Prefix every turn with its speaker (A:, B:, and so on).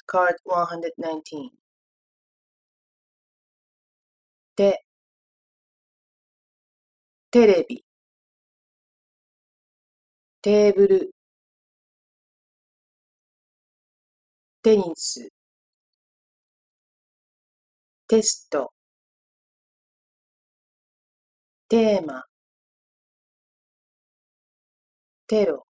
A: Card 119. て、テレビ、テーブル、テニス、テスト、テーマ、テロ。